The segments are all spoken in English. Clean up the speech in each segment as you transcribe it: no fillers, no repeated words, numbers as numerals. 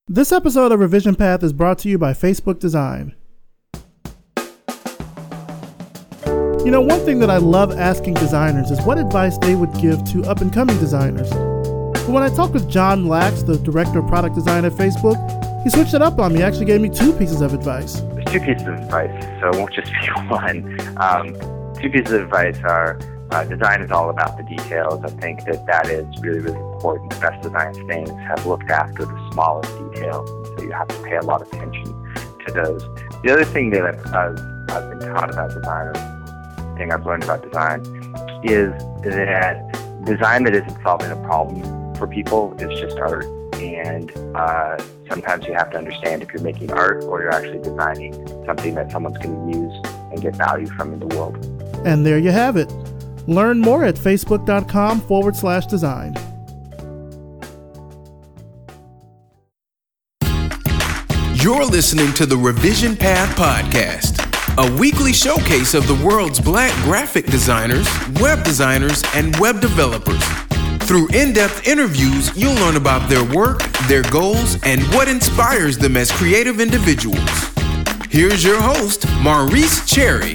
This episode of Revision Path is brought to you by Facebook Design. You know, one thing that I love asking designers is what advice they would give to up-and-coming designers. But when I talked with John Lax, the Director of Product Design at Facebook, he switched it up on me. He actually gave me two pieces of advice. There's two pieces of advice, so it won't just be one. Two pieces of advice are design is all about the details. I think that is really, really important. The best design things have looked after the smallest details, so you have to pay a lot of attention to those. The other thing that I've been taught about design, or the thing I've learned about design, is that design that isn't solving a problem for people is just art. And sometimes you have to understand if you're making art or you're actually designing something that someone's going to use and get value from in the world. And there you have it. Learn more at facebook.com/design. You're listening to the Revision Path Podcast, a weekly showcase of the world's Black graphic designers, web designers, and web developers. Through in-depth interviews, you'll learn about their work, their goals, and what inspires them as creative individuals. Here's your host, Maurice Cherry.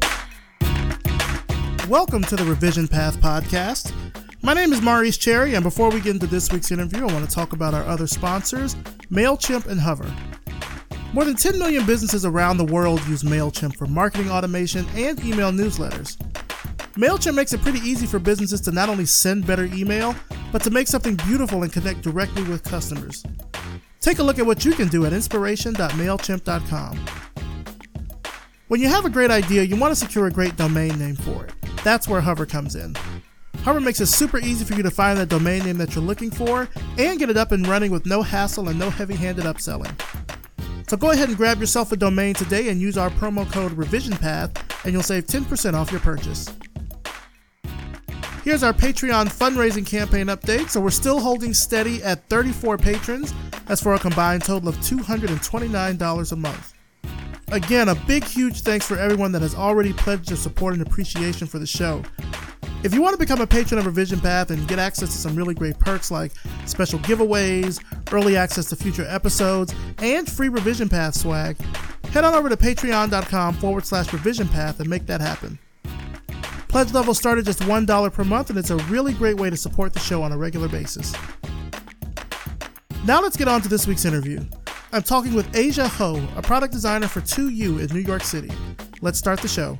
Welcome to the Revision Path Podcast. My name is Maurice Cherry, and before we get into this week's interview, I want to talk about our other sponsors, MailChimp and Hover. More than 10 million businesses around the world use MailChimp for marketing automation and email newsletters. MailChimp makes it pretty easy for businesses to not only send better email, but to make something beautiful and connect directly with customers. Take a look at what you can do at inspiration.mailchimp.com. When you have a great idea, you want to secure a great domain name for it. That's where Hover comes in. Hover makes it super easy for you to find that domain name that you're looking for and get it up and running with no hassle and no heavy-handed upselling. So go ahead and grab yourself a domain today and use our promo code RevisionPath and you'll save 10% off your purchase. Here's our Patreon fundraising campaign update. So we're still holding steady at 34 patrons. That's for a combined total of $229 a month. Again, a big, huge thanks for everyone that has already pledged their support and appreciation for the show. If you want to become a patron of Revision Path and get access to some really great perks like special giveaways, early access to future episodes, and free Revision Path swag, head on over to patreon.com/revisionpath and make that happen. Pledge levels start at just $1 per month, and it's a really great way to support the show on a regular basis. Now let's get on to this week's interview. I'm talking with Asia Ho, a product designer for 2U in New York City. Let's start the show.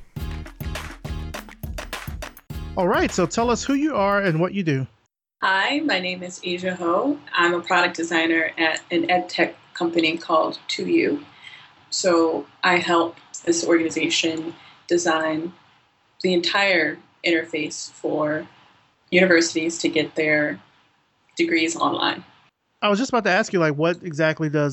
All right, so tell us who you are and what you do. Hi, my name is Asia Ho. I'm a product designer at an ed tech company called 2U. So I help this organization design the entire interface for universities to get their degrees online. I was just about to ask you, like, what exactly does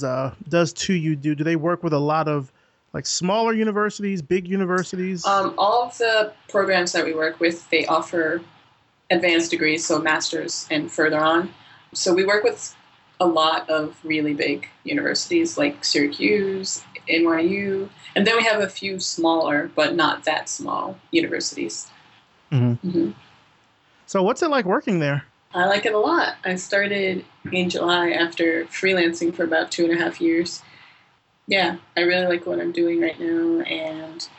2U do? Do they work with a lot of like smaller universities, big universities? All of the programs that we work with, they offer advanced degrees, so master's and further on. So we work with a lot of really big universities like Syracuse, NYU, and then we have a few smaller, but not that small universities. Mm-hmm. Mm-hmm. So what's it like working there? I like it a lot. I started in July after freelancing for about 2.5 years. Yeah, I really like what I'm doing right now, and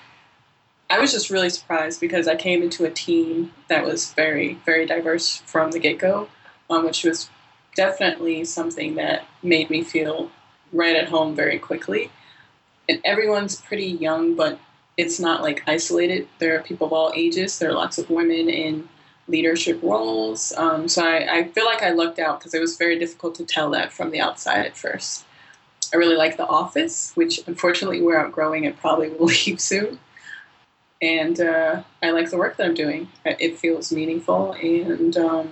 I was just really surprised because I came into a team that was very, very diverse from the get-go, which was definitely something that made me feel right at home very quickly. And everyone's pretty young, but it's not like isolated. There are people of all ages. There are lots of women in leadership roles. So I feel like I lucked out because it was very difficult to tell that from the outside at first. I really like the office, which unfortunately we're outgrowing and probably will leave soon. And I like the work that I'm doing. It feels meaningful, and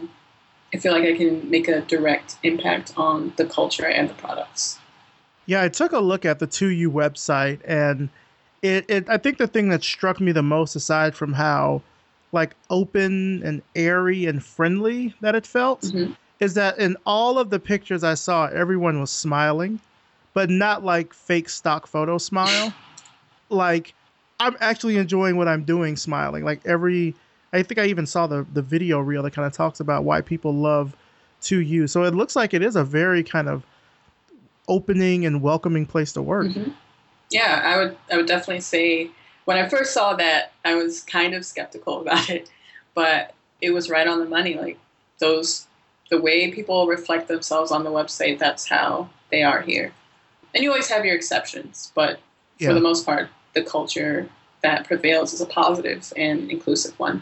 I feel like I can make a direct impact on the culture and the products. Yeah, I took a look at the 2U website, and I think the thing that struck me the most, aside from how like open and airy and friendly that it felt, mm-hmm. is that in all of the pictures I saw, everyone was smiling, but not like fake stock photo smile. Like, I'm actually enjoying what I'm doing smiling. Like I think I even saw the video reel that kind of talks about why people love 2U. So it looks like it is a very kind of opening and welcoming place to work. Mm-hmm. Yeah, I would definitely say when I first saw that, I was kind of skeptical about it, but it was right on the money. Like the way people reflect themselves on the website, that's how they are here. And you always have your exceptions, but for the most part, the culture that prevails is a positive and inclusive one.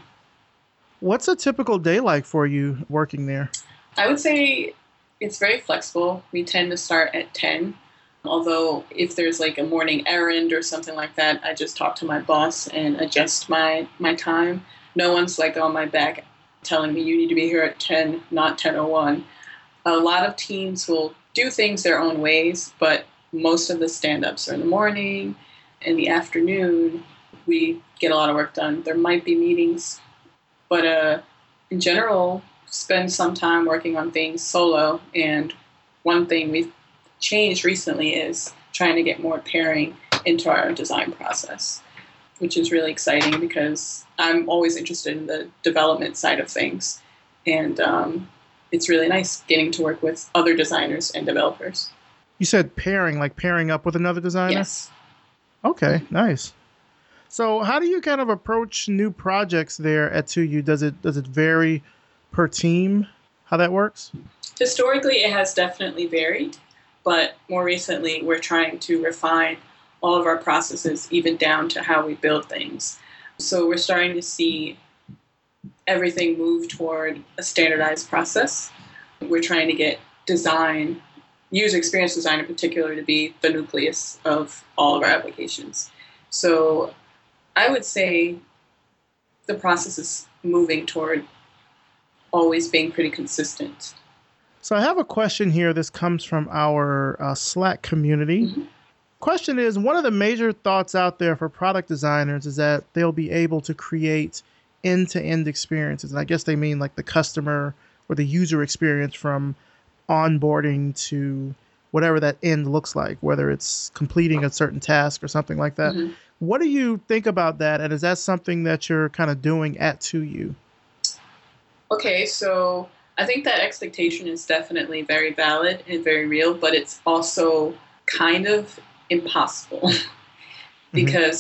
What's a typical day like for you working there? I would say it's very flexible. We tend to start at 10. Although if there's like a morning errand or something like that, I just talk to my boss and adjust my time. No one's like on my back telling me you need to be here at 10, not 10:01. A lot of teams will do things their own ways, but most of the stand-ups are in the morning. In the afternoon, we get a lot of work done. There might be meetings, but in general, spend some time working on things solo. And one thing we've changed recently is trying to get more pairing into our design process, which is really exciting because I'm always interested in the development side of things. And it's really nice getting to work with other designers and developers. You said pairing, like pairing up with another designer? Yes. Okay, nice. So how do you kind of approach new projects there at 2U? Does it vary per team, how that works? Historically, it has definitely varied, but more recently, we're trying to refine all of our processes, even down to how we build things. So we're starting to see everything move toward a standardized process. We're trying to get design, user experience design in particular, to be the nucleus of all of our applications. So I would say the process is moving toward always being pretty consistent. So I have a question here. This comes from our Slack community. Mm-hmm. Question is, one of the major thoughts out there for product designers is that they'll be able to create end-to-end experiences. And I guess they mean like the customer or the user experience from onboarding to whatever that end looks like, whether it's completing a certain task or something like that. Mm-hmm. What do you think about that? And is that something that you're kind of doing at 2U? Okay, so I think that expectation is definitely very valid and very real, but it's also kind of impossible because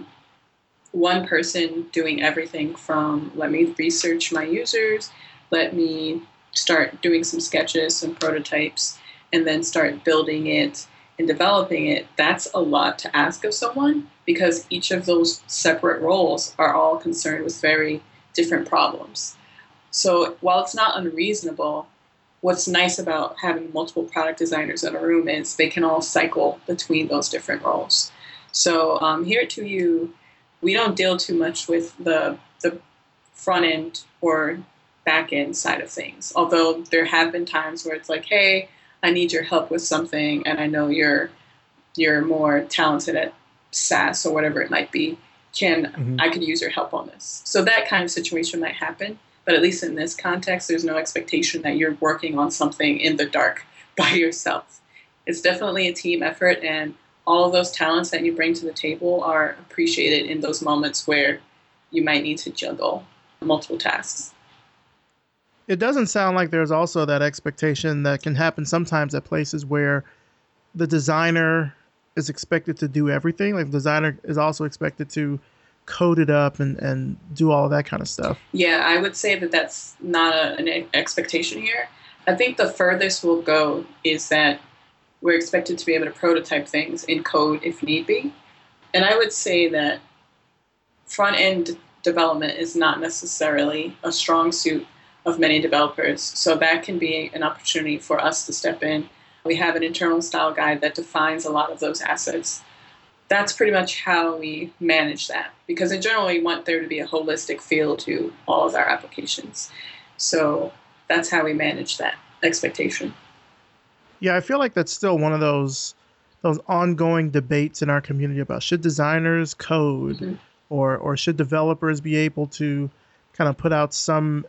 one person doing everything from let me research my users, let me start doing some sketches, some prototypes, and then start building it and developing it, that's a lot to ask of someone because each of those separate roles are all concerned with very different problems. So while it's not unreasonable, what's nice about having multiple product designers in a room is they can all cycle between those different roles. So here at 2U, we don't deal too much with the front end or back end side of things. Although there have been times where it's like, hey, I need your help with something, and I know you're more talented at SaaS or whatever it might be. I could use your help on this. So that kind of situation might happen. But at least in this context, there's no expectation that you're working on something in the dark by yourself. It's definitely a team effort, and all of those talents that you bring to the table are appreciated in those moments where you might need to juggle multiple tasks. It doesn't sound like there's also that expectation that can happen sometimes at places where the designer is expected to do everything. Like the designer is also expected to code it up and do all of that kind of stuff. Yeah, I would say that that's not an expectation here. I think the furthest we'll go is that we're expected to be able to prototype things in code if need be. And I would say that front-end development is not necessarily a strong suit of many developers. So that can be an opportunity for us to step in. We have an internal style guide that defines a lot of those assets. That's pretty much how we manage that. Because in general, we want there to be a holistic feel to all of our applications. So that's how we manage that expectation. Yeah, I feel like that's still one of those ongoing debates in our community about should designers code or should developers be able to kind of put out some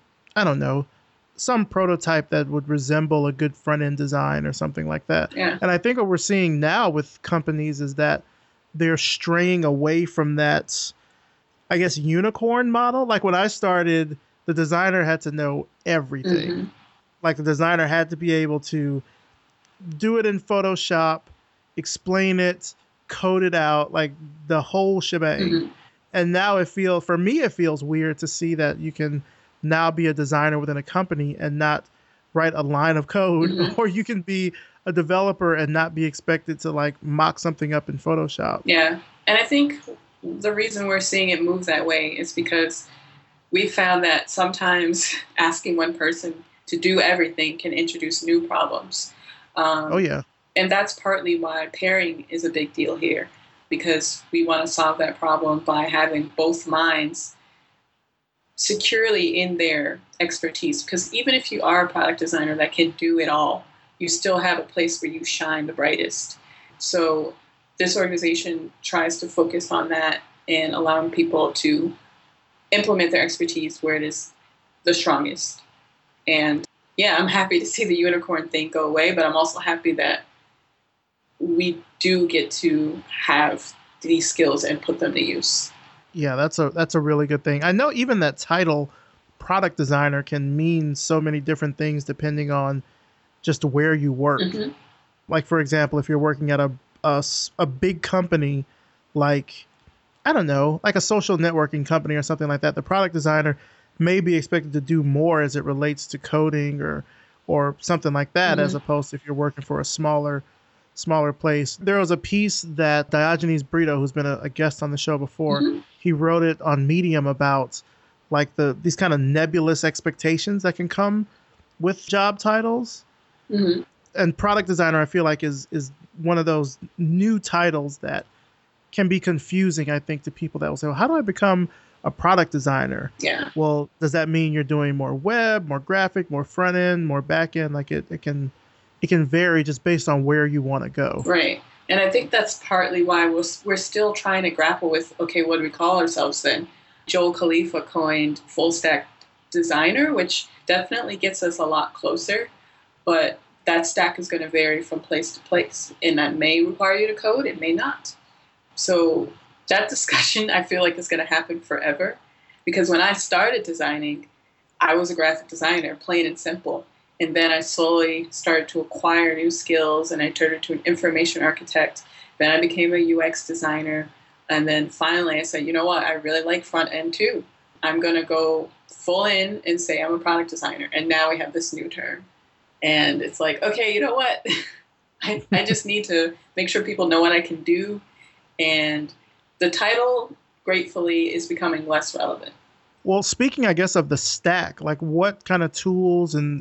prototype that would resemble a good front-end design or something like that. Yeah. And I think what we're seeing now with companies is that they're straying away from that, I guess, unicorn model. Like when I started, the designer had to know everything. Like the designer had to be able to do it in Photoshop, explain it, code it out, like the whole shebang. Mm-hmm. And now it feels weird to see that you can now be a designer within a company and not write a line of code, Mm-hmm. or you can be a developer and not be expected to like mock something up in Photoshop. Yeah. And I think the reason we're seeing it move that way is because we found that sometimes asking one person to do everything can introduce new problems. Oh, yeah. And that's partly why pairing is a big deal here, because we want to solve that problem by having both minds securely in their expertise. Because even if you are a product designer that can do it all, you still have a place where you shine the brightest. So this organization tries to focus on that and allowing people to implement their expertise where it is the strongest. And yeah, I'm happy to see the unicorn thing go away, but I'm also happy that we do get to have these skills and put them to use. Yeah, that's a really good thing. I know even that title, product designer, can mean so many different things depending on just where you work. Mm-hmm. Like, for example, if you're working at a big company, like, I don't know, like a social networking company or something like that, the product designer may be expected to do more as it relates to coding or something like that, Mm-hmm. as opposed to if you're working for a smaller place. There was a piece that Diogenes Brito, who's been a guest on the show before, Mm-hmm. he wrote it on Medium about like these kind of nebulous expectations that can come with job titles. Mm-hmm. And product designer, I feel like is one of those new titles that can be confusing, I think, to people that will say, well, how do I become a product designer? Yeah. Well, does that mean you're doing more web, more graphic, more front end, more back end? Like it can vary just based on where you want to go. Right. And I think that's partly why we're still trying to grapple with, okay, what do we call ourselves then? Joel Khalifa coined full stack designer, which definitely gets us a lot closer, but that stack is going to vary from place to place, and that may require you to code, it may not. So that discussion, I feel like, is going to happen forever, because when I started designing, I was a graphic designer, plain and simple. And then I slowly started to acquire new skills, and I turned into an information architect. Then I became a UX designer. And then finally I said, you know what? I really like front end too. I'm going to go full in and say I'm a product designer. And now we have this new term. And it's like, okay, you know what? I just need to make sure people know what I can do. And the title, gratefully, is becoming less relevant. Well, speaking, I guess, of the stack, like what kind of tools and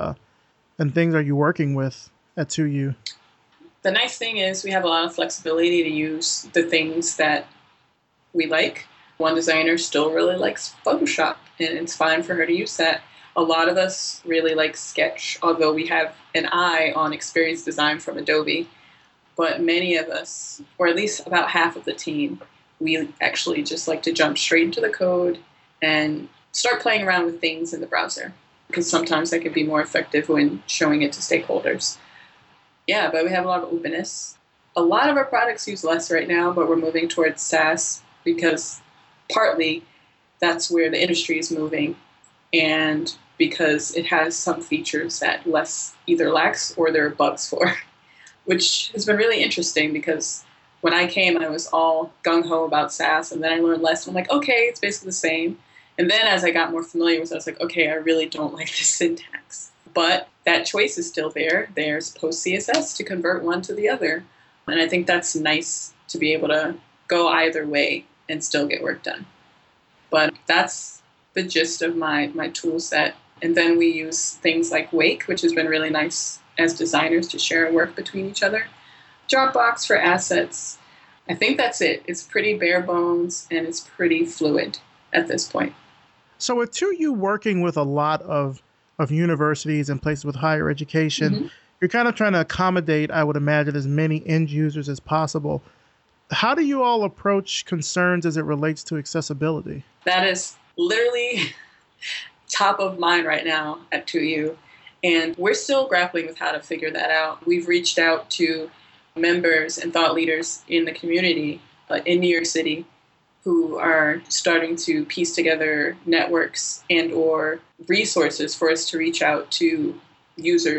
things are you working with at 2U? The nice thing is we have a lot of flexibility to use the things that we like. One designer still really likes Photoshop, and it's fine for her to use that. A lot of us really like Sketch, although we have an eye on experience design from Adobe. But many of us, or at least about half of the team, we actually just like to jump straight into the code and start playing around with things in the browser, because sometimes that can be more effective when showing it to stakeholders. Yeah, but we have a lot of openness. A lot of our products use less right now, but we're moving towards SaaS because partly that's where the industry is moving, and because it has some features that less either lacks or there are bugs for, which has been really interesting because when I came, I was all gung-ho about SaaS, and then I learned less. I'm like, okay, it's basically the same. And then as I got more familiar with it, I was like, okay, I really don't like the syntax. But that choice is still there. There's post-CSS to convert one to the other. And I think that's nice to be able to go either way and still get work done. But that's the gist of my tool set. And then we use things like Wake, which has been really nice as designers to share work between each other. Dropbox for assets. I think that's it. It's pretty bare bones and it's pretty fluid at this point. So with 2U working with a lot of universities and places with higher education, Mm-hmm. you're kind of trying to accommodate, I would imagine, as many end users as possible. How do you all approach concerns as it relates to accessibility? That is literally top of mind right now at 2U. And we're still grappling with how to figure that out. We've reached out to members and thought leaders in the community in New York City who are starting to piece together networks and or resources for us to reach out to users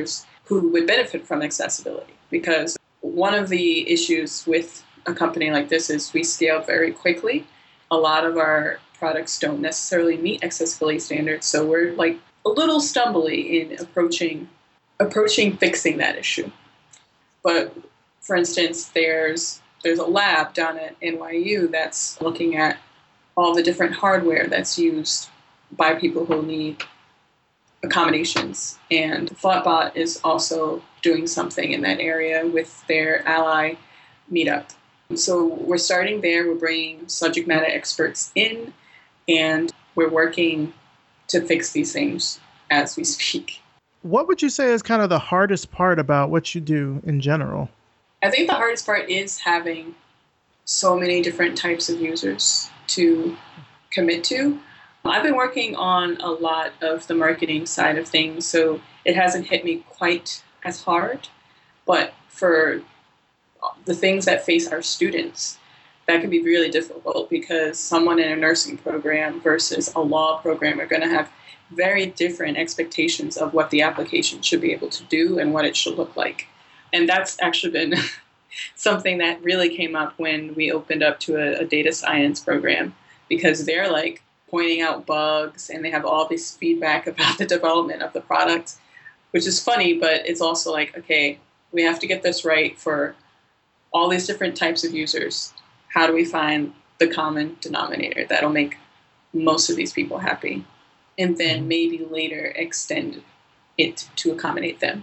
who would benefit from accessibility. Because one of the issues with a company like this is we scale very quickly. A lot of our products don't necessarily meet accessibility standards, so we're like a little stumbly in approaching fixing that issue. But for instance, there's a lab down at NYU that's looking at all the different hardware that's used by people who need accommodations. And Thoughtbot is also doing something in that area with their Ally meetup. So we're starting there. We're bringing subject matter experts in, and we're working to fix these things as we speak. What would you say is kind of the hardest part about what you do in general? I think the hardest part is having so many different types of users to commit to. I've been working on a lot of the marketing side of things, so it hasn't hit me quite as hard. But for the things that face our students, that can be really difficult because someone in a nursing program versus a law program are going to have very different expectations of what the application should be able to do and what it should look like. And that's actually been something that really came up when we opened up to a data science program, because they're like pointing out bugs and they have all this feedback about the development of the product, which is funny, but it's also like, okay, we have to get this right for all these different types of users. How do we find the common denominator that'll make most of these people happy? And then maybe later extend it to accommodate them.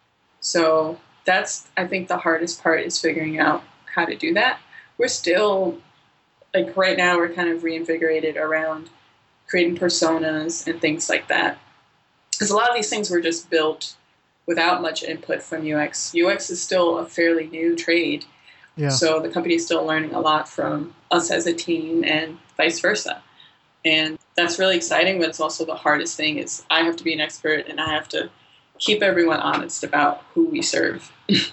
So that's, I think, the hardest part is figuring out how to do that. We're still, like right now, we're kind of reinvigorated around creating personas and things like that. Because a lot of these things were just built without much input from UX. UX is still a fairly new trade. Yeah. So the company is still learning a lot from us as a team and vice versa. And that's really exciting, but it's also the hardest thing is I have to be an expert and I have to keep everyone honest about who we serve.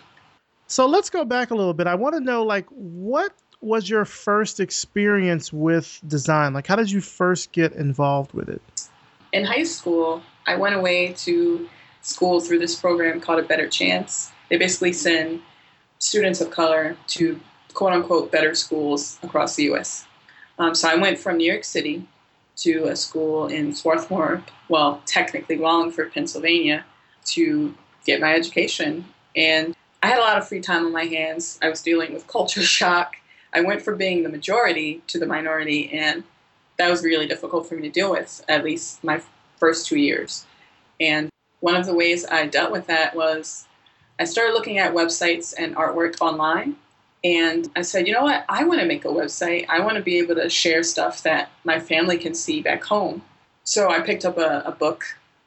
So let's go back a little bit. I want to know, like, what was your first experience with design? Like, how did you first get involved with it? In high school, I went away to school through this program called A Better Chance. They basically send students of color to quote-unquote better schools across the U.S. So I went from New York City to a school in Swarthmore, well, technically Wallingford, Pennsylvania, to get my education. And I had a lot of free time on my hands. I was dealing with culture shock. I went from being the majority to the minority, and that was really difficult for me to deal with, at least my first 2 years. And one of the ways I dealt with that was I started looking at websites and artwork online. And I said, you know what? I want to make a website. I want to be able to share stuff that my family can see back home. So I picked up a book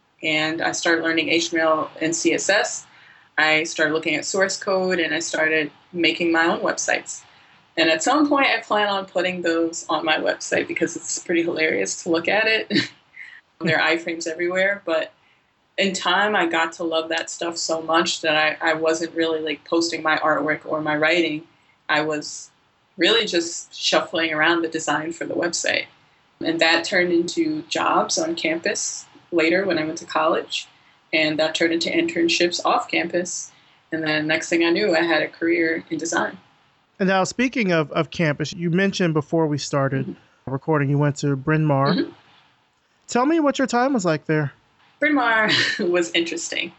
and I started learning HTML and CSS. I started looking at source code and I started making my own websites. And at some point I plan on putting those on my website because it's pretty hilarious to look at it. There are iframes everywhere, but in time I got to love that stuff so much that I wasn't really like posting my artwork or my writing. I was really just shuffling around the design for the website. And that turned into jobs on campus later when I went to college. And that turned into internships off campus. And then next thing I knew, I had a career in design. And now speaking of campus, you mentioned before we started recording, you went to Bryn Mawr. Mm-hmm. Tell me what your time was like there. Bryn Mawr was interesting.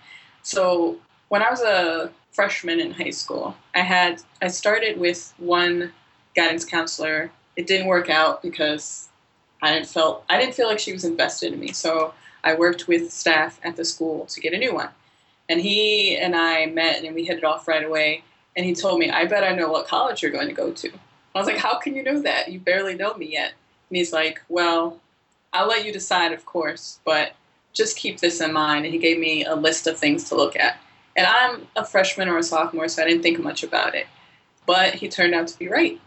So when I was a freshman in high school, I started with one guidance counselor. It didn't work out because I didn't feel like she was invested in me. So I worked with staff at the school to get a new one. And he and I met and we hit it off right away. And he told me, I bet I know what college you're going to go to. I was like, how can you know that? You barely know me yet. And he's like, well, I'll let you decide, of course, but just keep this in mind. And he gave me a list of things to look at. And I'm a freshman or a sophomore, so I didn't think much about it. But he turned out to be right.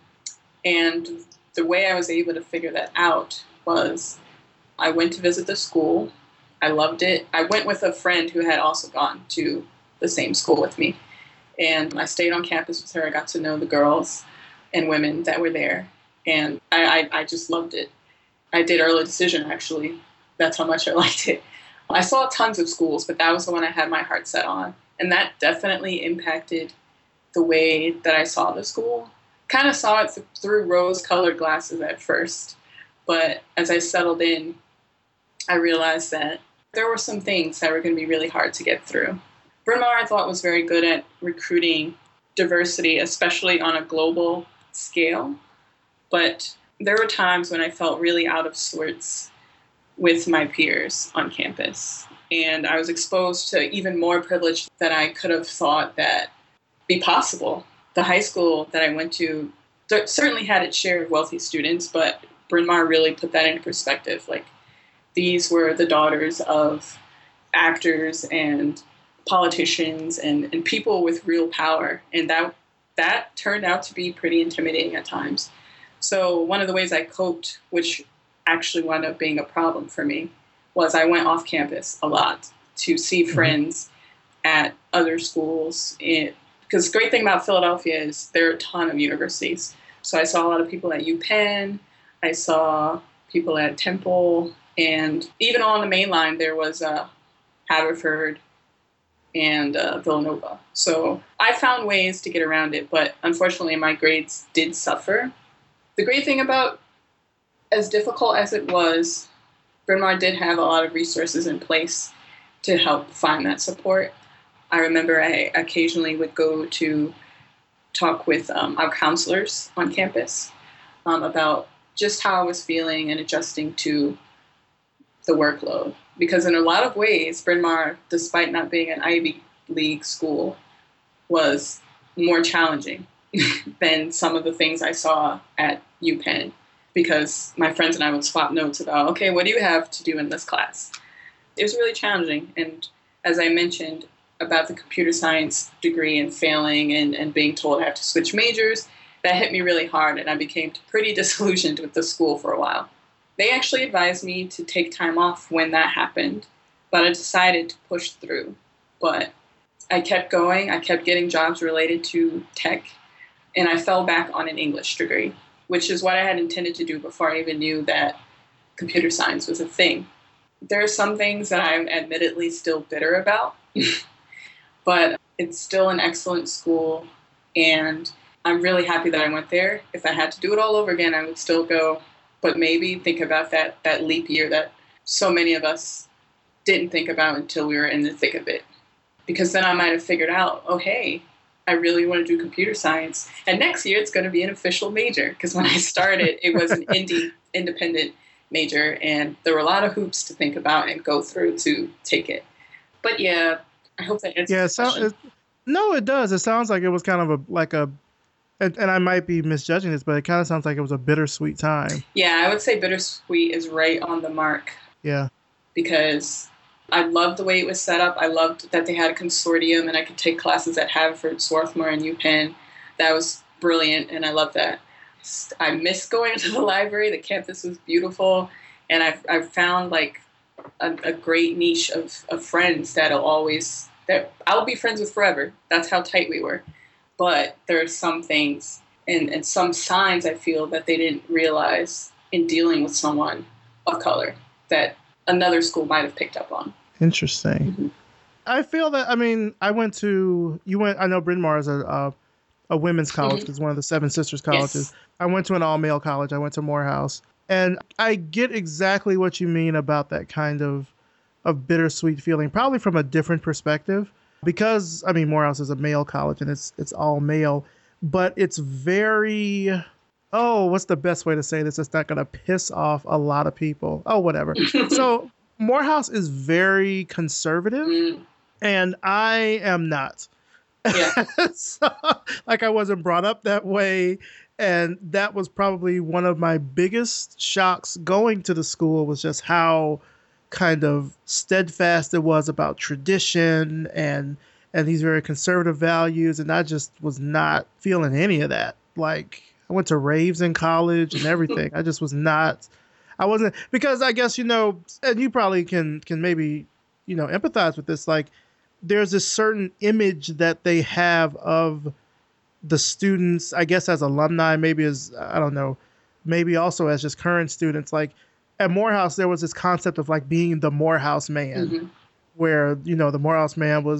And the way I was able to figure that out was I went to visit the school. I loved it. I went with a friend who had also gone to the same school with me. And I stayed on campus with her. I got to know the girls and women that were there. And I just loved it. I did early decision, actually. That's how much I liked it. I saw tons of schools, but that was the one I had my heart set on. And that definitely impacted the way that I saw the school. Kind of saw it through rose-colored glasses at first. But as I settled in, I realized that there were some things that were going to be really hard to get through. Bryn Mawr, I thought, was very good at recruiting diversity, especially on a global scale. But there were times when I felt really out of sorts with my peers on campus. And I was exposed to even more privilege than I could have thought that be possible. The high school that I went to certainly had its share of wealthy students, but Bryn Mawr really put that into perspective. Like, these were the daughters of actors and politicians and people with real power. And that turned out to be pretty intimidating at times. So one of the ways I coped, which actually wound up being a problem for me, was I went off campus a lot to see friends at other schools. Because the great thing about Philadelphia is there are a ton of universities. So I saw a lot of people at UPenn. I saw people at Temple. And even on the main line, there was Haverford and Villanova. So I found ways to get around it, but unfortunately my grades did suffer. The great thing about, as difficult as it was, Bryn Mawr did have a lot of resources in place to help find that support. I remember I occasionally would go to talk with our counselors on campus about just how I was feeling and adjusting to the workload. Because in a lot of ways, Bryn Mawr, despite not being an Ivy League school, was more challenging than some of the things I saw at UPenn. Because my friends and I would swap notes about, okay, what do you have to do in this class? It was really challenging. And as I mentioned about the computer science degree and failing and being told I have to switch majors, that hit me really hard. And I became pretty disillusioned with the school for a while. They actually advised me to take time off when that happened, but I decided to push through. But I kept going. I kept getting jobs related to tech, and I fell back on an English degree, which is what I had intended to do before I even knew that computer science was a thing. There are some things that I'm admittedly still bitter about, but it's still an excellent school, and I'm really happy that I went there. If I had to do it all over again, I would still go. But maybe think about that leap year that so many of us didn't think about until we were in the thick of it. Because then I might have figured out, oh, hey, I really want to do computer science. And next year it's going to be an official major. Because when I started, it was an independent major. And there were a lot of hoops to think about and go through to take it. But yeah, I hope that answers the question. No, it does. It sounds like it was kind of and I might be misjudging this, but it kind of sounds like it was a bittersweet time. Yeah, I would say bittersweet is right on the mark. Yeah. Because I loved the way it was set up. I loved that they had a consortium and I could take classes at Haverford, Swarthmore, and UPenn. That was brilliant, and I love that. I miss going to the library. The campus was beautiful, and I've found like a great niche of friends that I'll be friends with forever. That's how tight we were. But there are some things and some signs I feel that they didn't realize in dealing with someone of color that another school might have picked up on. Interesting. Mm-hmm. I feel that, I know Bryn Mawr is a women's college. It's one of the Seven Sisters colleges. Yes. I went to an all-male college. I went to Morehouse. And I get exactly what you mean about that kind of bittersweet feeling, probably from a different perspective. Because, Morehouse is a male college and it's all male, but it's very, what's the best way to say this? It's not going to piss off a lot of people. Oh, whatever. So Morehouse is very conservative and I am not. Yeah. So, I wasn't brought up that way. And that was probably one of my biggest shocks going to the school, was just how kind of steadfast it was about tradition and these very conservative values, and I just was not feeling any of that. Like, I went to raves in college and everything. I just wasn't, because I guess, and you probably can maybe, empathize with this. Like, there's this certain image that they have of the students, I guess as alumni, maybe as, I don't know, maybe also as just current students. Like, at Morehouse, there was this concept of like being the Morehouse man, where, the Morehouse man was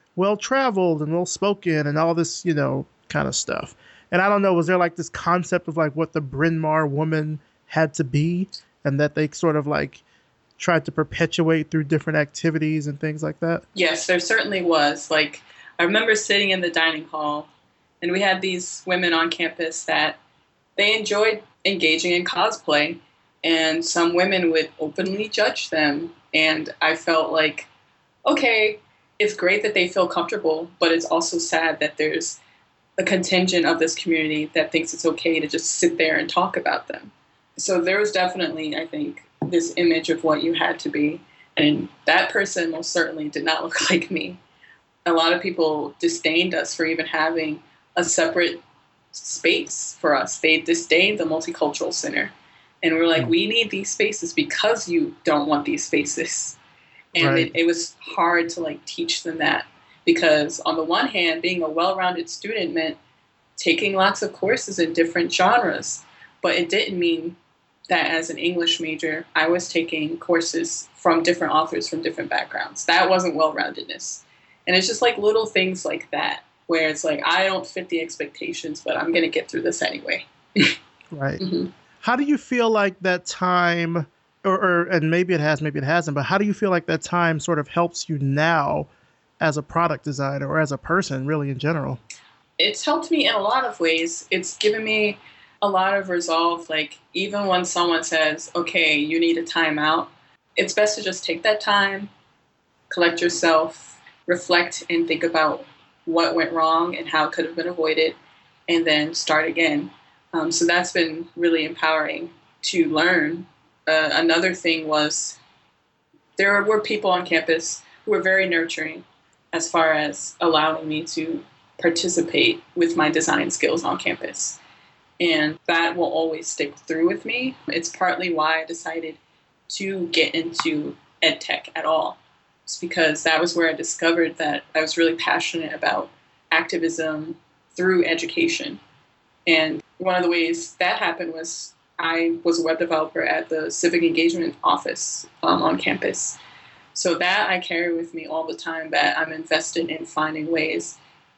well-traveled and well-spoken and all this, kind of stuff. And I don't know, was there like this concept of like what the Bryn Mawr woman had to be, and that they sort of like tried to perpetuate through different activities and things like that? Yes, there certainly was. Like, I remember sitting in the dining hall, and we had these women on campus that they enjoyed engaging in cosplay, and some women would openly judge them. And I felt like, okay, it's great that they feel comfortable, but it's also sad that there's a contingent of this community that thinks it's okay to just sit there and talk about them. So there was definitely, I think, this image of what you had to be. And that person most certainly did not look like me. A lot of people disdained us for even having a separate space for us. They disdained the Multicultural Center. And we were like, we need these spaces because you don't want these spaces. And Right. it was hard to like teach them that, because on the one hand, being a well-rounded student meant taking lots of courses in different genres, but it didn't mean that as an English major, I was taking courses from different authors from different backgrounds. That wasn't well-roundedness. And it's just like little things like that, where it's like, I don't fit the expectations, but I'm going to get through this anyway. Right. Mhm. How do you feel like that time, and maybe it has, maybe it hasn't, but how do you feel like that time sort of helps you now as a product designer or as a person, really, in general? It's helped me in a lot of ways. It's given me a lot of resolve. Like, even when someone says, okay, you need a timeout, it's best to just take that time, collect yourself, reflect and think about what went wrong and how it could have been avoided, and then start again. So that's been really empowering to learn. Another thing was there were people on campus who were very nurturing as far as allowing me to participate with my design skills on campus. And that will always stick through with me. It's partly why I decided to get into ed tech at all. It's because that was where I discovered that I was really passionate about activism through education. And one of the ways that happened was I was a web developer at the Civic Engagement Office on campus. So that I carry with me all the time, that I'm invested in finding ways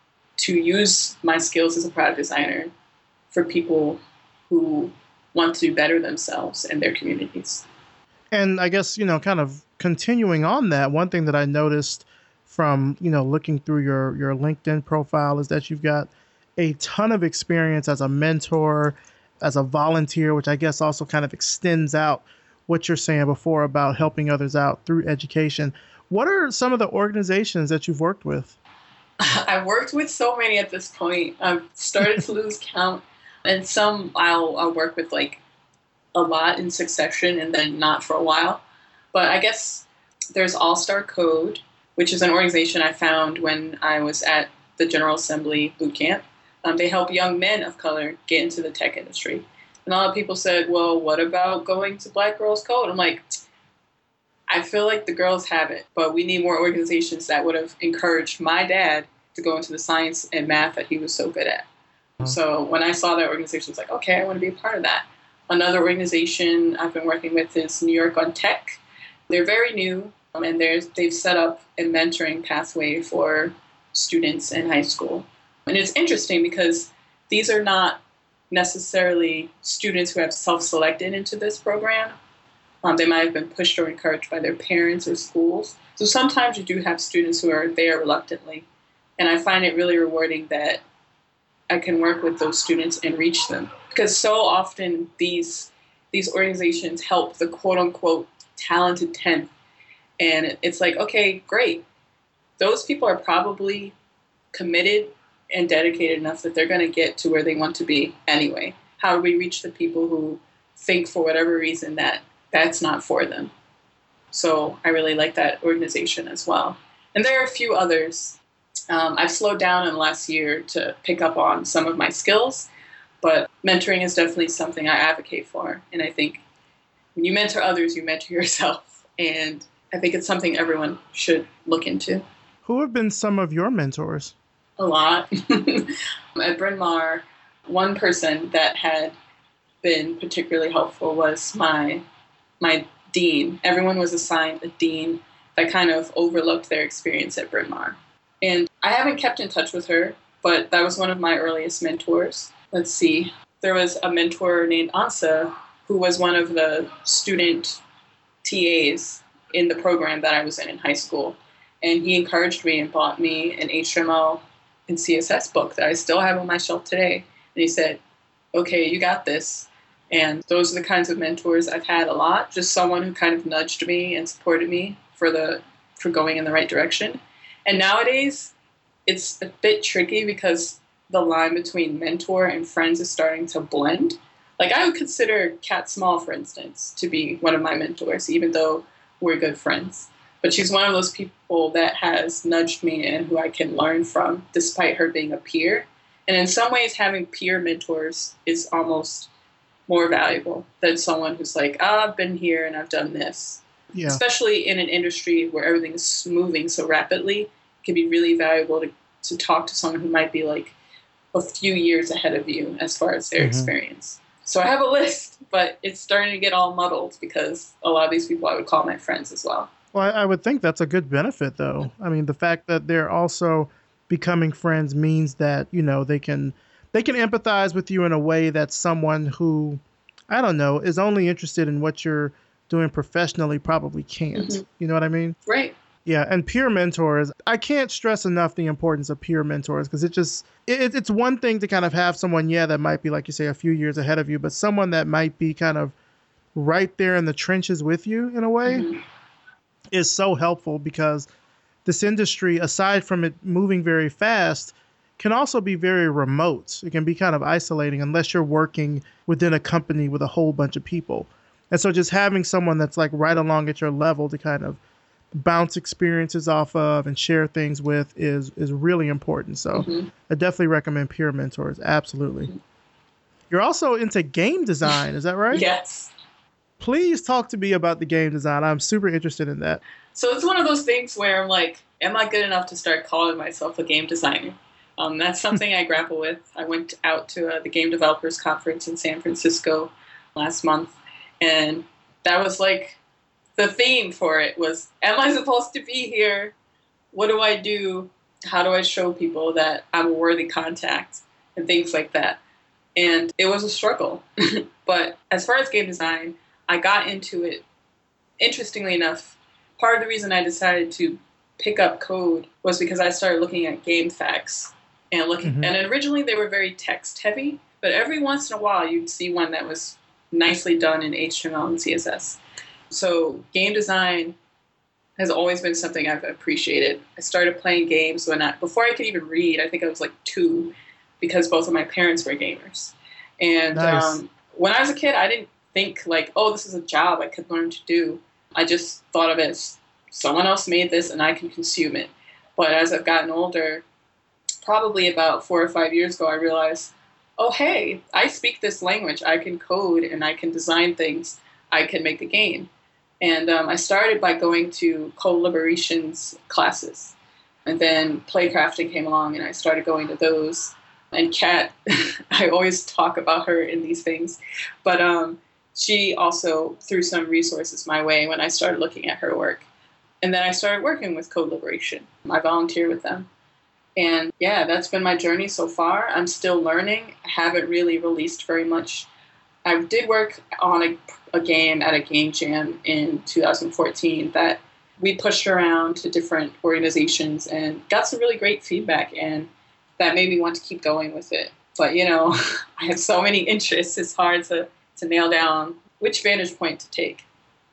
to use my skills as a product designer for people who want to better themselves and their communities. And I guess, kind of continuing on that, one thing that I noticed from, looking through your LinkedIn profile is that you've got a ton of experience as a mentor, as a volunteer, which I guess also kind of extends out what you're saying before about helping others out through education. What are some of the organizations that you've worked with? I've worked with so many at this point. I've started to lose count. And some I'll work with like a lot in succession and then not for a while. But I guess there's All Star Code, which is an organization I found when I was at the General Assembly boot camp. They help young men of color get into the tech industry. And a lot of people said, well, what about going to Black Girls Code? I'm like, I feel like the girls have it, but we need more organizations that would have encouraged my dad to go into the science and math that he was so good at. So when I saw that organization, I was like, okay, I want to be a part of that. Another organization I've been working with is New York on Tech. They're very new, and they've set up a mentoring pathway for students in high school. And it's interesting because these are not necessarily students who have self-selected into this program. They might have been pushed or encouraged by their parents or schools. So sometimes you do have students who are there reluctantly. And I find it really rewarding that I can work with those students and reach them. Because so often these organizations help the quote-unquote talented 10th. And it's like, okay, great. Those people are probably committed and dedicated enough that they're going to get to where they want to be anyway. How do we reach the people who think for whatever reason that that's not for them? So I really like that organization as well. And there are a few others. I've slowed down in the last year to pick up on some of my skills, but mentoring is definitely something I advocate for. And I think when you mentor others, you mentor yourself. And I think it's something everyone should look into. Who have been some of your mentors? A lot. At Bryn Mawr, one person that had been particularly helpful was my dean. Everyone was assigned a dean that kind of overlooked their experience at Bryn Mawr. And I haven't kept in touch with her, but that was one of my earliest mentors. Let's see. There was a mentor named Ansa who was one of the student TAs in the program that I was in high school. And he encouraged me and bought me an HTML and CSS book that I still have on my shelf today. And he said, okay, you got this. And those are the kinds of mentors I've had a lot. Just someone who kind of nudged me and supported me for going in the right direction. And nowadays, it's a bit tricky because the line between mentor and friends is starting to blend. Like, I would consider Kat Small, for instance, to be one of my mentors, even though we're good friends. But she's one of those people that has nudged me and who I can learn from, despite her being a peer. And in some ways, having peer mentors is almost more valuable than someone who's like, I've been here and I've done this. Yeah. Especially in an industry where everything is moving so rapidly, it can be really valuable to talk to someone who might be like a few years ahead of you as far as their experience. So I have a list, but it's starting to get all muddled because a lot of these people I would call my friends as well. Well, I would think that's a good benefit, though. I mean, the fact that they're also becoming friends means that, you know, they can empathize with you in a way that someone who, I don't know, is only interested in what you're doing professionally probably can't. Mm-hmm. You know what I mean? Right. Yeah, and peer mentors, I can't stress enough the importance of peer mentors because it's one thing to kind of have someone, that might be, like you say, a few years ahead of you, but someone that might be kind of right there in the trenches with you in a way is so helpful because this industry, aside from it moving very fast, can also be very remote. It can be kind of isolating unless you're working within a company with a whole bunch of people. And so just having someone that's like right along at your level to kind of bounce experiences off of and share things with is really important. So I definitely recommend peer mentors. Absolutely. You're also into game design. Is that right? Yes. Please talk to me about the game design. I'm super interested in that. So it's one of those things where I'm like, am I good enough to start calling myself a game designer? That's something I grapple with. I went out to the Game Developers Conference in San Francisco last month, and that was like the theme for it was, am I supposed to be here? What do I do? How do I show people that I'm a worthy contact? And things like that. And it was a struggle. But as far as game design, I got into it, interestingly enough, part of the reason I decided to pick up code was because I started looking at game facts and and originally they were very text heavy, but every once in a while you'd see one that was nicely done in HTML and CSS. So game design has always been something I've appreciated. I started playing games before I could even read. I think I was like 2 because both of my parents were gamers. And nice. When I was a kid, I didn't think like, oh, this is a job I could learn to do. I just thought of it as someone else made this and I can consume it. But as I've gotten older, probably about 4 or 5 years ago, I realized, oh, hey, I speak this language. I can code and I can design things. I can make a game. And I started by going to Collaborations classes. And then Playcrafting came along and I started going to those. And Kat, I always talk about her in these things. But she also threw some resources my way when I started looking at her work. And then I started working with Code Liberation. I volunteer with them. And yeah, that's been my journey so far. I'm still learning. I haven't really released very much. I did work on a game at a game jam in 2014 that we pushed around to different organizations and got some really great feedback, and that made me want to keep going with it. But, you know, I have so many interests, it's hard to nail down which vantage point to take.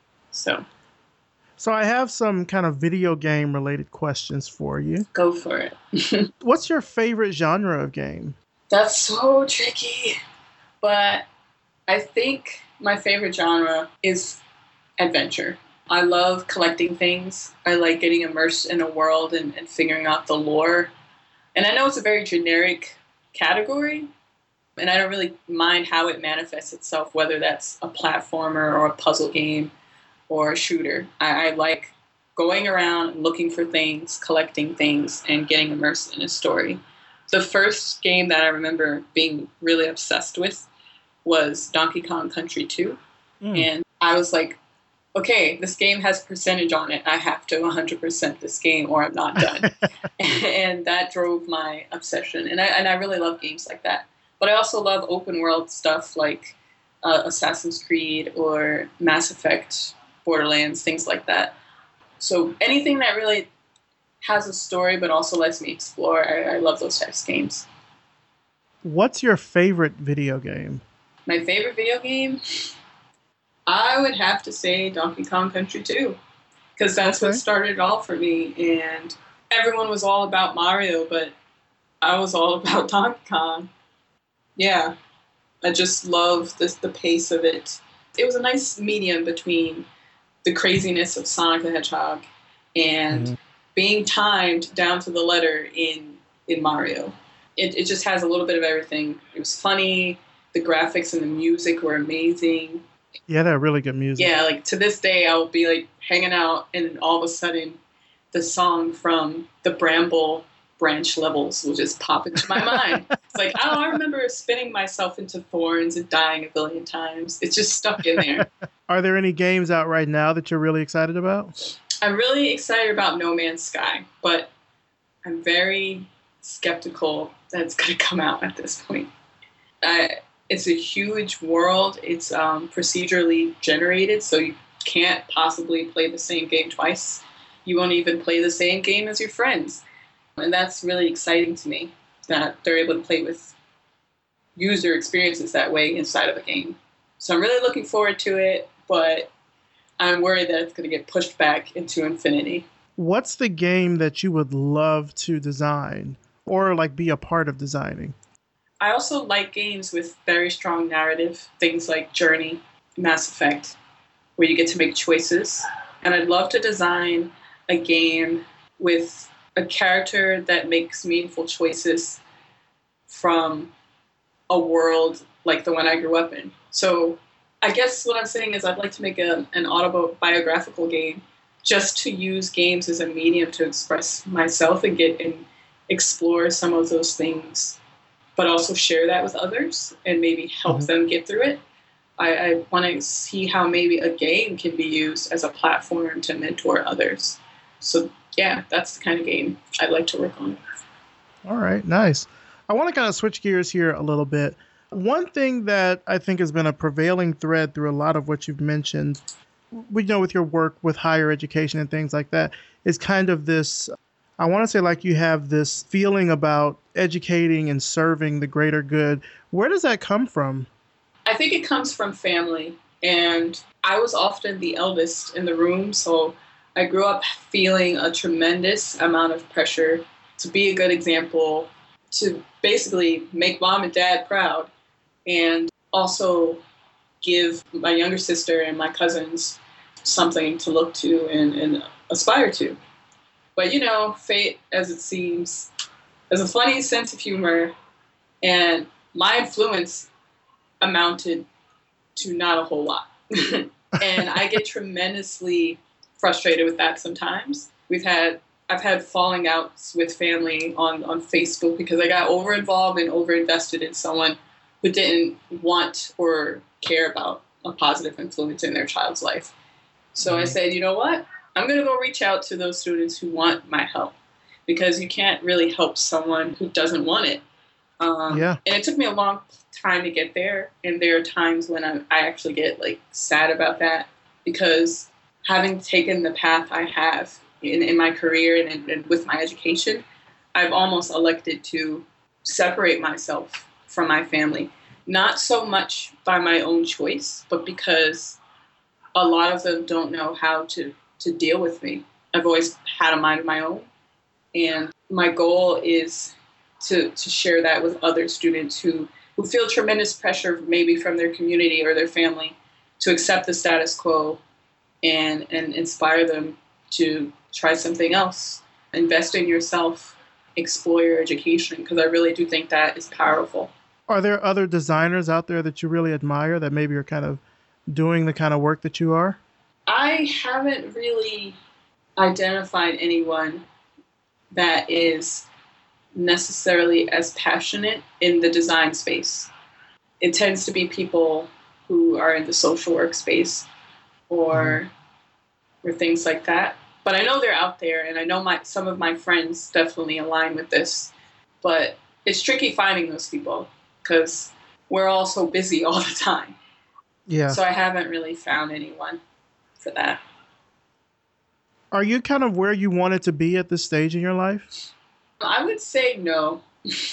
So I have some kind of video game related questions for you. Go for it. What's your favorite genre of game? That's so tricky. But I think my favorite genre is adventure. I love collecting things. I like getting immersed in a world and figuring out the lore. And I know it's a very generic category, and I don't really mind how it manifests itself, whether that's a platformer or a puzzle game or a shooter. I like going around looking for things, collecting things, and getting immersed in a story. The first game that I remember being really obsessed with was Donkey Kong Country 2. And I was like okay, this game has percentage on it. I have to 100% this game or I'm not done. And that drove my obsession. And I really love games like that. But I also love open world stuff like Assassin's Creed or Mass Effect, Borderlands, things like that. So anything that really has a story but also lets me explore, I love those types of games. What's your favorite video game? My favorite video game? I would have to say Donkey Kong Country 2, because that's what started it all for me. And everyone was all about Mario, but I was all about Donkey Kong. Yeah, I just love the pace of it. It was a nice medium between the craziness of Sonic the Hedgehog and being timed down to the letter in Mario. It just has a little bit of everything. It was funny. The graphics and the music were amazing. Yeah, they're really good music. Yeah, like to this day, I'll be like hanging out and all of a sudden the song from the Bramble Branch levels will just pop into my mind. It's like, oh, I remember spinning myself into thorns and dying a billion times. It's just stuck in there. Are there any games out right now that you're really excited about? I'm really excited about No Man's Sky, but I'm very skeptical that it's going to come out at this point. It's a huge world. It's procedurally generated, so you can't possibly play the same game twice. You won't even play the same game as your friends. And that's really exciting to me, that they're able to play with user experiences that way inside of a game. So I'm really looking forward to it, but I'm worried that it's going to get pushed back into infinity. What's the game that you would love to design or like be a part of designing? I also like games with very strong narrative, things like Journey, Mass Effect, where you get to make choices. And I'd love to design a game with a character that makes meaningful choices from a world like the one I grew up in. So I guess what I'm saying is I'd like to make an autobiographical game just to use games as a medium to express myself and explore some of those things, but also share that with others and maybe help them get through it. I want to see how maybe a game can be used as a platform to mentor others. So yeah, that's the kind of game I'd like to work on. All right, nice. I want to kind of switch gears here a little bit. One thing that I think has been a prevailing thread through a lot of what you've mentioned, we know with your work with higher education and things like that, is kind of this, I want to say like you have this feeling about educating and serving the greater good. Where does that come from? I think it comes from family. And I was often the eldest in the room, so I grew up feeling a tremendous amount of pressure to be a good example, to basically make mom and dad proud, and also give my younger sister and my cousins something to look to and aspire to. But, you know, fate, as it seems, has a funny sense of humor, and my influence amounted to not a whole lot. And I get tremendously frustrated with that sometimes. I've had falling outs with family on Facebook because I got over-involved and over-invested in someone who didn't want or care about a positive influence in their child's life. So I said, you know what? I'm going to go reach out to those students who want my help, because you can't really help someone who doesn't want it. And it took me a long time to get there. And there are times when I actually get like sad about that, because having taken the path I have in my career and with my education, I've almost elected to separate myself from my family. Not so much by my own choice, but because a lot of them don't know how to deal with me. I've always had a mind of my own. And my goal is to share that with other students who feel tremendous pressure maybe from their community or their family to accept the status quo and inspire them to try something else. Invest in yourself, explore your education, because I really do think that is powerful. Are there other designers out there that you really admire that maybe are kind of doing the kind of work that you are? I haven't really identified anyone that is necessarily as passionate in the design space. It tends to be people who are in the social work space or or things like that. But I know they're out there, and I know some of my friends definitely align with this. But it's tricky finding those people because we're all so busy all the time. Yeah. So I haven't really found anyone for that. Are you kind of where you wanted to be at this stage in your life? I would say no.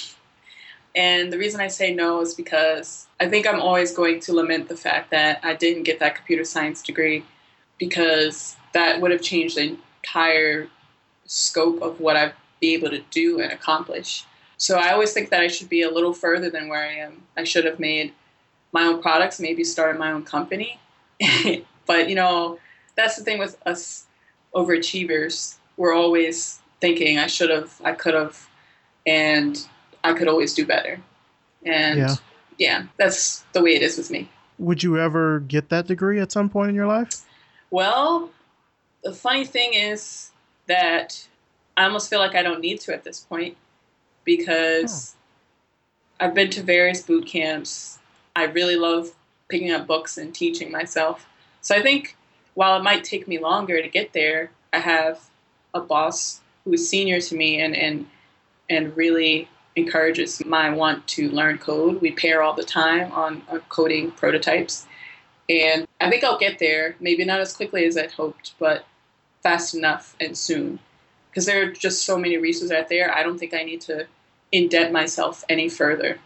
And the reason I say no is because I think I'm always going to lament the fact that I didn't get that computer science degree, because that would have changed the entire scope of what I'd be able to do and accomplish. So I always think that I should be a little further than where I am. I should have made my own products, maybe started my own company. But, that's the thing with us overachievers. We're always thinking I should have, I could have, and I could always do better. And yeah, that's the way it is with me. Would you ever get that degree at some point in your life? Well, the funny thing is that I almost feel like I don't need to at this point, because I've been to various boot camps. I really love picking up books and teaching myself. So I think while it might take me longer to get there, I have a boss who is senior to me and really encourages my want to learn code. We pair all the time on coding prototypes. And I think I'll get there, maybe not as quickly as I'd hoped, but fast enough and soon. Because there are just so many resources out there, I don't think I need to indent myself any further.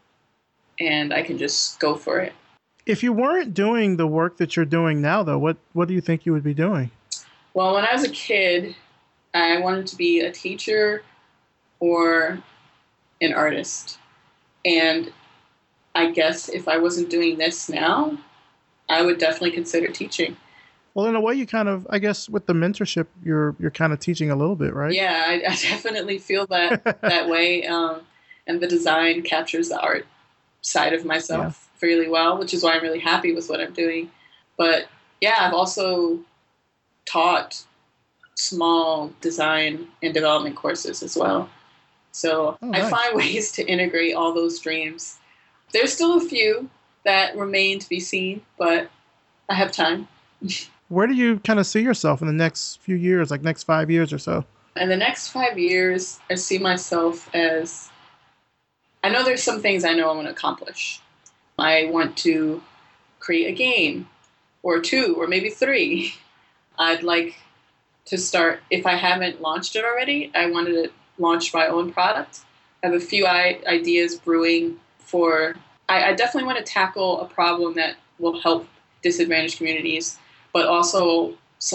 And I can just go for it. If you weren't doing the work that you're doing now, though, what do you think you would be doing? Well, when I was a kid, I wanted to be a teacher or an artist. And I guess if I wasn't doing this now, I would definitely consider teaching. Well, in a way, you kind of, I guess, with the mentorship, you're kind of teaching a little bit, right? Yeah, I definitely feel that way. And the design captures the art side of myself fairly well, which is why I'm really happy with what I'm doing. But yeah, I've also taught small design and development courses as well. So nice. I find ways to integrate all those streams. There's still a few that remain to be seen, but I have time. Where do you kind of see yourself in the next few years, like next 5 years or so? In the next 5 years, I see myself as, I know there's some things I know I want to accomplish. I want to create a game or 2 or maybe 3. I'd like to start, if I haven't launched it already, I wanted to launch my own product. I have a few ideas brewing for, I definitely want to tackle a problem that will help disadvantaged communities, but also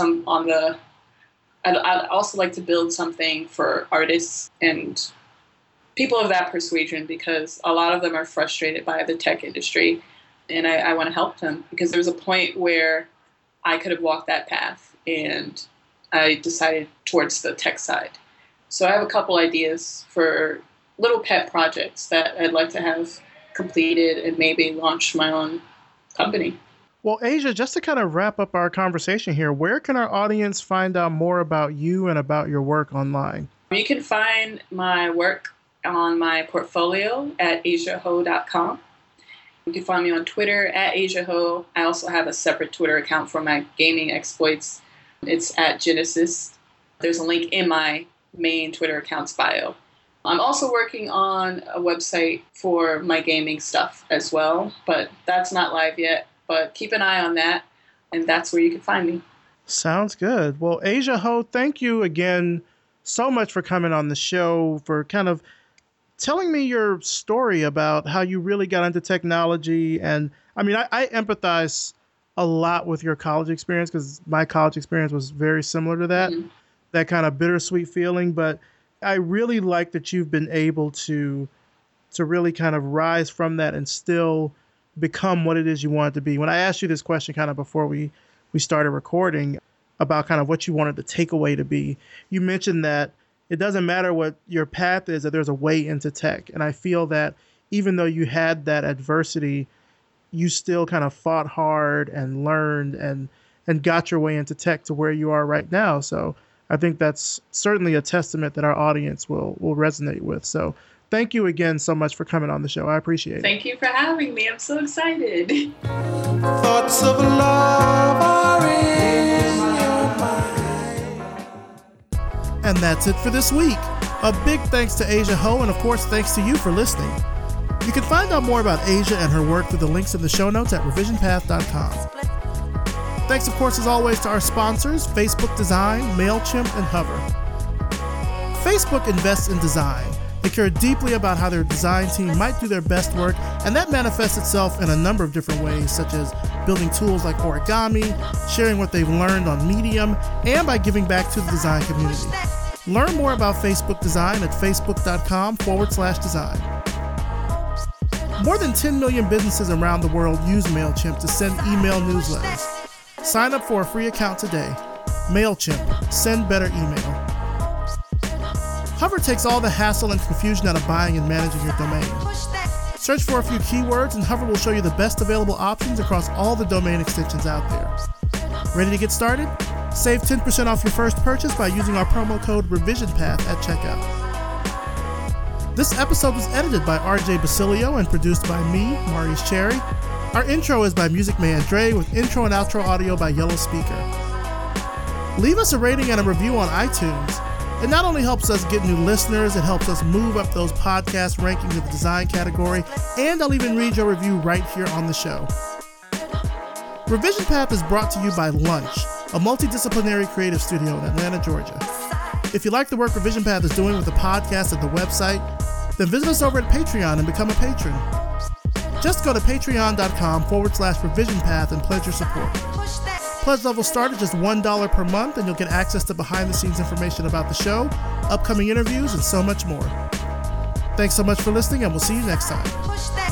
I'd also like to build something for artists and people of that persuasion, because a lot of them are frustrated by the tech industry, and I want to help them, because there was a point where I could have walked that path and I decided towards the tech side. So I have a couple ideas for little pet projects that I'd like to have completed and maybe launch my own company. Well, Asia, just to kind of wrap up our conversation here, where can our audience find out more about you and about your work online? You can find my work on my portfolio at asiaho.com. You can find me on Twitter at asiaho. I also have a separate Twitter account for my gaming exploits. It's at Genesis. There's a link in my main Twitter account's bio. I'm also working on a website for my gaming stuff as well, but that's not live yet. But keep an eye on that, and that's where you can find me. Sounds good. Well, Asia Ho, thank you again so much for coming on the show, for kind of telling me your story about how you really got into technology. And I mean, I empathize a lot with your college experience, because my college experience was very similar to that, that kind of bittersweet feeling. But I really like that you've been able to really kind of rise from that and still become what it is you wanted to be. When I asked you this question kind of before we started recording about kind of what you wanted the takeaway to be, you mentioned that it doesn't matter what your path is, that there's a way into tech. And I feel that even though you had that adversity, you still kind of fought hard and learned and got your way into tech to where you are right now. So I think that's certainly a testament that our audience will resonate with. So thank you again so much for coming on the show. I appreciate it. Thank you for having me. I'm so excited. Thoughts of love are in your mind. And that's it for this week. A big thanks to Asia Ho, and of course thanks to you for listening. You can find out more about Asia and her work through the links in the show notes at revisionpath.com. Thanks, of course, as always, to our sponsors, Facebook Design, MailChimp, and Hover. Facebook invests in design. They care deeply about how their design team might do their best work, and that manifests itself in a number of different ways, such as building tools like origami, sharing what they've learned on Medium, and by giving back to the design community. Learn more about Facebook Design at facebook.com/design. More than 10 million businesses around the world use MailChimp to send email newsletters. Sign up for a free account today. MailChimp. Send better email. Hover takes all the hassle and confusion out of buying and managing your domain. Search for a few keywords and Hover will show you the best available options across all the domain extensions out there. Ready to get started? Save 10% off your first purchase by using our promo code RevisionPath at checkout. This episode was edited by RJ Basilio and produced by me, Maurice Cherry. Our intro is by Music Man Dre with intro and outro audio by Yellow Speaker. Leave us a rating and a review on iTunes. It not only helps us get new listeners, it helps us move up those podcast rankings in the design category, and I'll even read your review right here on the show. Revision Path is brought to you by Lunch, a multidisciplinary creative studio in Atlanta, Georgia. If you like the work Revision Path is doing with the podcast and the website, then visit us over at Patreon and become a patron. Just go to patreon.com/revisionpath and pledge your support. Pledge levels start at just $1 per month, and you'll get access to behind-the-scenes information about the show, upcoming interviews, and so much more. Thanks so much for listening, and we'll see you next time.